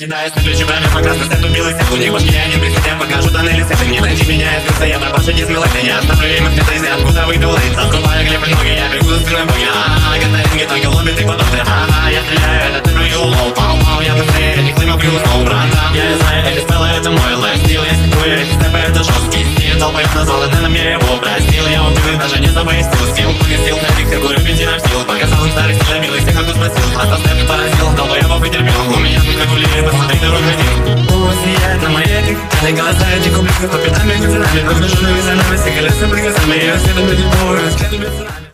Кидаясь на ключи броня, пока сосед убилась, у них башки я не присядем, покажу тоннели света. Не найти меня, я скрылся, я пропавший из мелодии. Я оставлю им их цвета, из откуда выйду лейт. Открываю глеб ноги, я бегу за спиной боги. Катаринги только лоббит и подобны. Я стреляю, это ты прыгал лоу. Пау-пау, я быстрее, этих клеймов плюс ноу, братан. Я знаю, эти спеллы, это мой лайфстил. Я стикую, эти степы, это жесткий стиль. Долбоёб назвал, это нам я его простил. Я убил их, даже не забыстил. Стил, погостил, на них циркулю, бензином стил. Показал им старый стиль, милый, всех, кто спросил. Просто степ поразил, долбоёбов и терпел. У меня тут калькулирует, посмотри, дорог один. Сияет на моей экране голоса, эти кублики по пятам между нами. Друг между нами за нами, все колеса прикасами. Я следом люди, следом